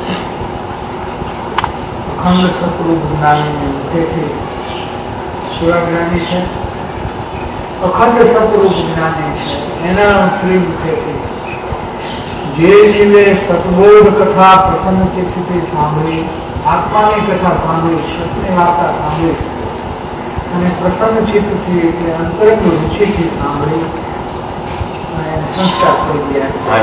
અખંડ સતરૂપ જ્ઞાની મુખેથી કેવા જ્ઞાની છે? અખંડ સતરૂપ જ્ઞાની છે. એના શ્રી મુખેથી જે જીવે સતબોધ કથા પ્રસન્ન ચિત્તથી સાંભળી, આત્માની કથા સાંભળી, સતની વાર્તા સાંભળી અને પ્રસન્ન ચિત્તથી એટલે અંતરંગ રુચિથી સાંભળી અને સંસ્કાર કરી ગયા.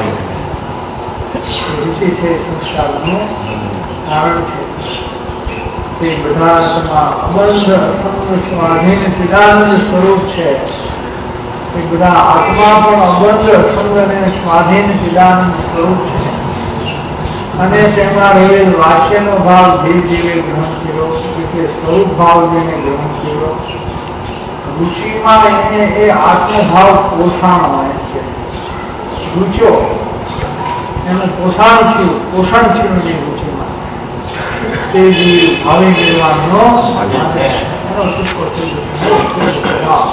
રુચિ છે સંસ્કારનું કારણ છે. તે બધા અબંધ અસંગ સ્વાધીન ચિદાનંદ સ્વરૂપ છે. એ બધા આત્મા પણ અબંધ અસંગ અને સ્વાધીન ચિદાનંદ સ્વરૂપ છે અને તેમાં રહેલ વાક્યનો ભાવ જે જીવે ગ્રહણ કર્યો એટલે સ્વરૂપ ભાવ જેને ગ્રહણ કર્યો. રુચિમાં એને એ આત્મભાવ પોષણ હોય છે. રુચો એનું પોષણ થયું, પોષણ થયું એની રુચિમાં તે જે ભાવી નિર્વાણનો એનો સુખો થયો.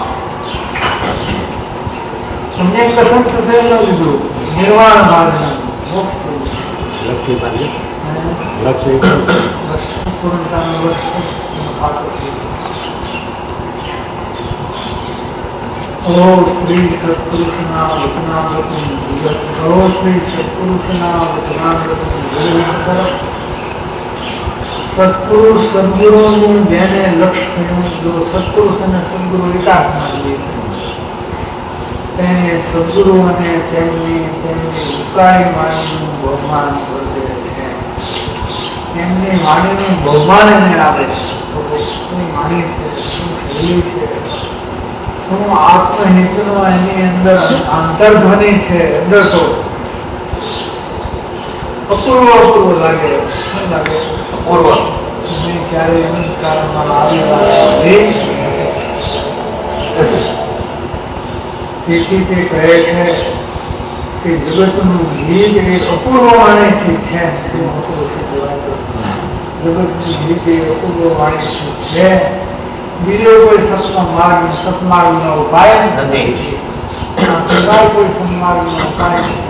તમને કથન થશે ન લીધું નિર્વાણ ભાગ શ્રી સત્પુરુષના વચનામૃતમ શ્રી સત્પુરુષના વચનામૃતમ સત્પુરુષ સદગુરુનું જેને લક્ષ્ય થયું, જો સત્પુરુષ અને સદગુરુ વિકાસ માનીએ તેને સદગુરુ અને તેમની તેમની ઉકાઈ વાણીનું બહુમાન વર્તે છે. એમની વાણીનું બહુમાન એને આપે છે. શું વાણી છે, શું શૈલી છે, શું આત્મહિતનો એની અંદર આંતરધ્વનિ છે. અંદર તો અપૂર્વ અપૂર્વ લાગે. શું લાગે? અપૂર્વ. ત્યારે અનુષ્કારમાં આવેલા તેથી તે કહે છે કે જગતનું ગીત એ અપૂર્વ વાણીથી છે. જગતનું ગીત એ અપૂર્વ વાણીથી છે. બીજો કોઈ સત્માર્ગ સત્માર્ગનો ઉપાય નથી. કોઈ સન્માર્ગનો ઉપાય નથી.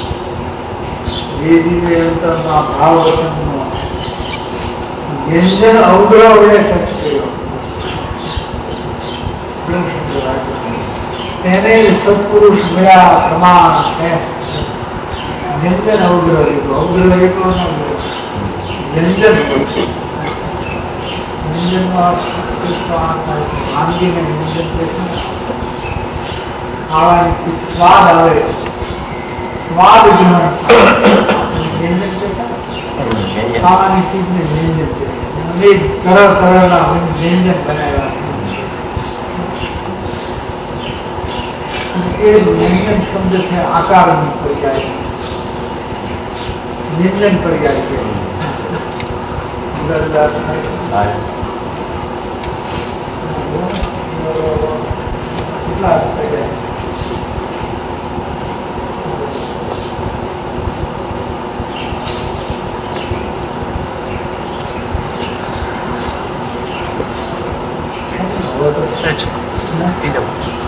વેદીને અંતરમાં ભાવ વચનનો વ્યંજન અવગ્રહ વડે ટચ કર્યો. તેને સત્પુરુષ મળ્યા પ્રમાણ છે. વ્યંજન અવગ્રહ લીધો. અવગ્રહ એટલો ન વ્યંજન વ્યંજનમાં વાનગીને વ્યંજન ખાવાની સ્વાદ આવે. સ્વાદ ગ્રહણ ખાવાની ચીજને વ્યંજન અનેક તરહ તરહના વ્યંજન બનાવ્યા. એ વ્યંજન શબ્દ છે આકારની પર્યાય. વ્યંજન પર્યાય છે. કેટલા પર્યાય? Search. Tidak.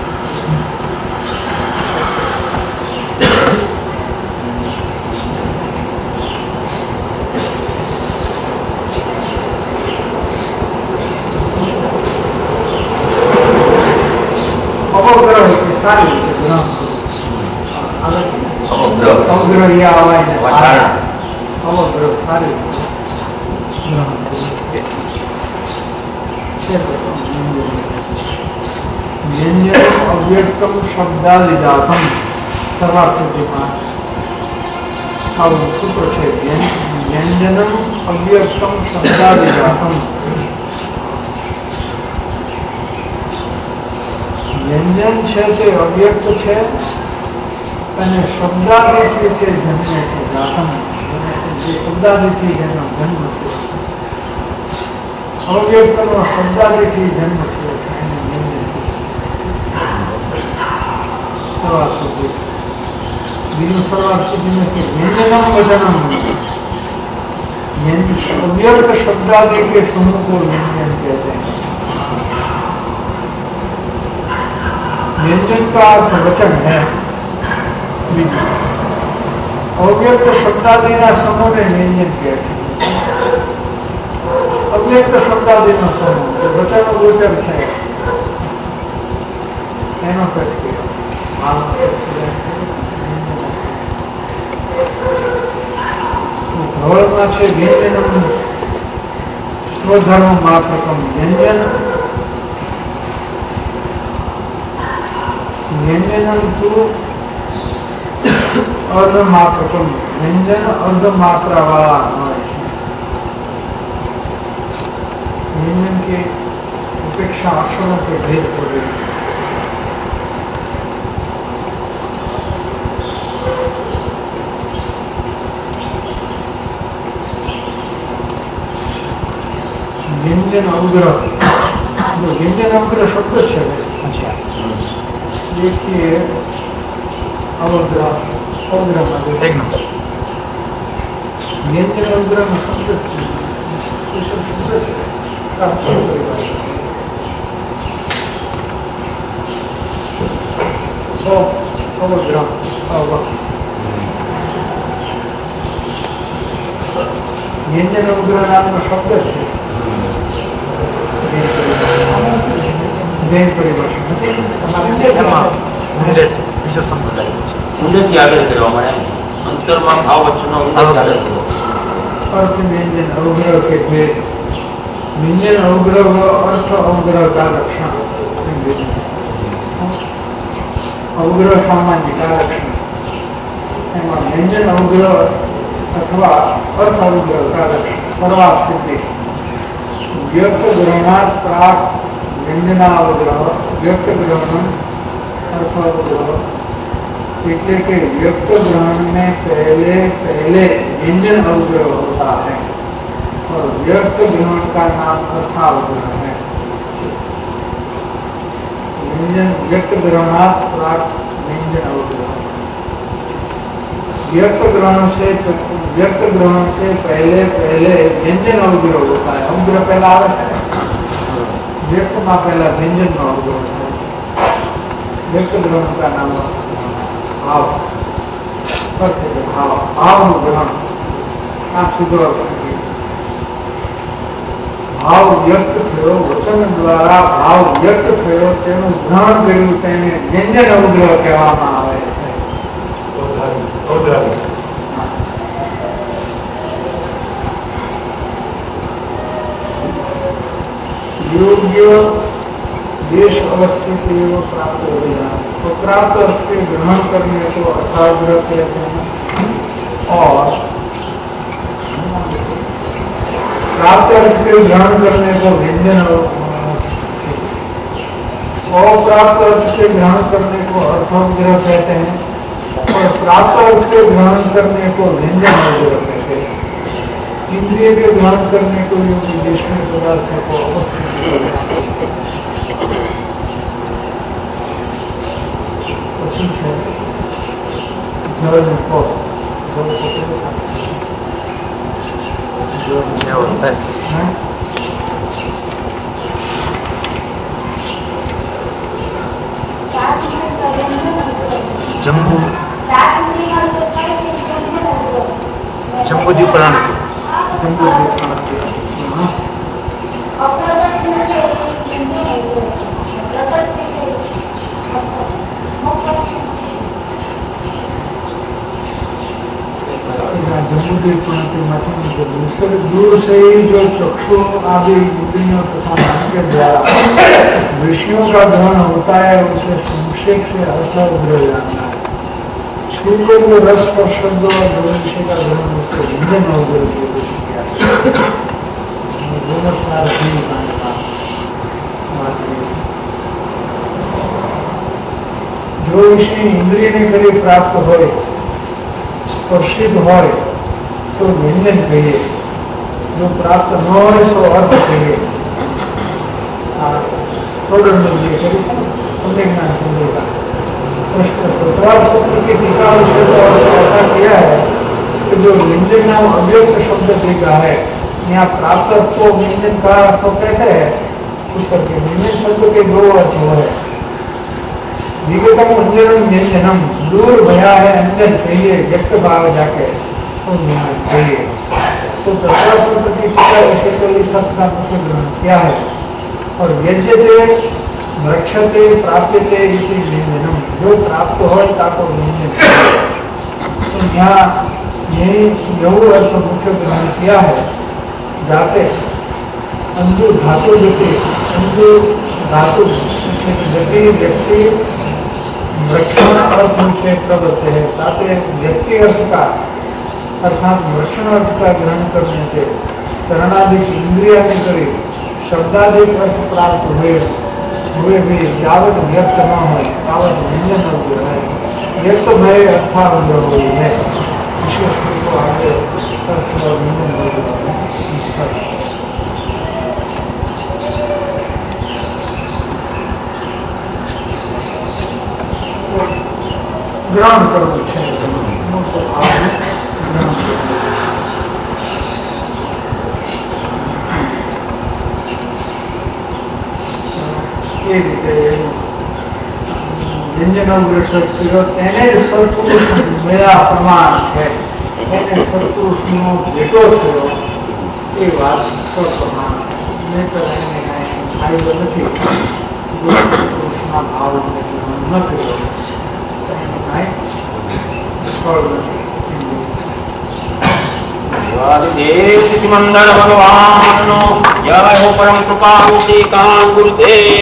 અવગ્રહ સારી રીતે અવગ્રહ અવગ્રહ સારી વ્યંજન અવ્યક્તમ શબ્દાલિદાતમ સર્વાસિદ્ધિમાં આવું સૂત્ર છે. વ્યંજનમ અવ્યક્તમ શબ્દાલિદાતમ. વ્યંજન છે તે અવ્યક્ત છે અને શબ્દાદિથી તે જન્મે છે. જાતમ જે શબ્દાદિથી જેનો જન્મ છે. અવ્યક્તનો શબ્દાદિથી જન્મ છે. બીજું સર્વાસ્થિતિ નથી. વ્યંજનમ વચનમ अव्यक्त शब्दादि के समूह को व्यंजन कहते हैं। व्यंजन का अर्थ वचन है। अव्यक्त शब्दादि ना समूह ने व्यंजन कहते हैं। अव्यक्त शब्दादि नो समूह वचन गोचर है એનો ટચ કર્યો ધવળમાં છે વ્યંજનમ સ્વધર્મ માત્રકમ વ્યંજન વ્યંજનમ તુ અર્ધમાત્રકમ વ્યંજન અર્ધમાત્રા वाला હોય છે। व्यंजन के उपेक्षा अक्षरों के भेद पड़े। व्यंजन अवग्रह व्यंजन अवग्रह शब्द है। अच्छा देखिए अवग्रह अवग्रह व्यंजन अवग्रह में शब्द अवग्रह व्यंजन अवग्रह नाम का शब्द है। अर्थ व्यंजन अवग्रह के भेद। व्यंजन अवग्रह अर्थ अवग्रह का लक्षण। अवग्रह सामान्य का लक्षण व्यंजन अवग्रह अथवा अर्थ अवग्रह का लक्षण सर्वार्थ सिद्धि। व्यक्त ग्रहणात् प्राक व्यंजनावग्रह व्यक्त ग्रहण अर्थावग्रह એટલે કે વ્યक्त ग्रहण में पहले पहले व्यंजन अवग्रह होता है और व्यक्त ग्रहण का नाम अर्थावग्रहण है। व्यंजन व्यक्त ग्रहणात् प्राक व्यंजन अवग्रहण। व्यक्त ग्रहण से व्यक्त ग्रहण से पहले पहले व्यंजन अवग्रह होता है। अवग्रह पहला आवश्यक है, व्यक्त में पहला व्यंजन में अवग्रह होता है। व्यक्त ग्रहण का नाम भाव भाव भाव ग्रहण आप सुग्रह करेंगे। भाव व्यक्त थयो वचन द्वारा भाव व्यक्त थयो तेનું ગ્રહણ કર્યું તેને વ્યંજન અવગ્રહ કહેવામાં આવે છે। योग्य देश अवस्थित एवं प्राप्त हो गया तो प्राप्त अर्थ के ग्रहण करने को अर्थावग्रह कहते हैं। और प्राप्त अर्थ के ग्रहण करने को व्यंजन अप्राप्त अर्थ के ग्रहण करने को अर्थावग्रह कहते हैं। और प्राप्त अर्थ के ग्रहण करने को व्यंजन अवग्रह कहते हैं। इंद्रिय के ग्रहण करने को योग्य देश में पदार्थों को अवस्थित जल को क्या होता है? जम्बू जम्बू जी प्राण जम्बू जी दूर से ही जो चक्षु आदि इंद्रियों तथा मन के द्वारा विषयों का ग्रहण होता है उसे संक्षेप से अर्थावग्रह जानना है। छूकर जो रस और शब्द और जो विषय का ग्रहण उसको व्यंजन अवग्रह किया। दोनों सार जो विषय इंद्रिय ने कभी प्राप्त हो स्पर्शित हो तो व्यंजन कहिए, जो प्राप्त न हो सो अर्थ कहिए। थोड़ा समझेगा समझेगा प्रश्न सूत्र की टीका विषय तो ऐसा किया है कि जो व्यंजन नाम अव्यक्त शब्द टीका है यहाँ प्राप्त अर्थ को व्यंजन का अर्थ कैसे है उस करके व्यंजन शब्द के दो अर्थ है। विगतम अंजन व्यंजनम दूर भया है अंजन कहिए व्यक्त भाव जाके कहिए। तो सूत्र की टीका विषय तो इस अर्थ का मुख्य ग्रहण किया है। और व्यज्यते वृक्षते प्राप्यते इसी व्यंजनम जो प्राप्त हो ताको व्यंजन। तो यहाँ यही यहू अर्थ मुख्य ग्रहण किया है। जाते अंजु धातु जति अंजु धातु जति व्यक्ति वृक्षण अर्थ से प्रवृत्त है। ताते व्यक्ति अर्थ का अर्थात वृक्षण अर्थ का ग्रहण करने से करणाधिक इंद्रिया के करीब शब्दाधिक अर्थ प्राप्त हुए हुए भी यावत व्यक्त न हो तावत व्यंजन अवग्रह है। व्यक्त भय अर्थावग्रह हुई है। को आगे अर्थ और व्यंजन अवग्रह ग्रहण करो એ રીતે વ્યંજન તેને સત્પુરુષ મેળા પ્રમાણ છે એને સત્પુરુષનો ભેટો થયો એ વાત સપ્રમાણ નહીં તો એને આવ્યો નથી સત્પુરુષના ભાવ ન કર્યો એને કાંઈ ફળ નથી। मंडल भगवान जय हो परम कृपा गुरुदेव।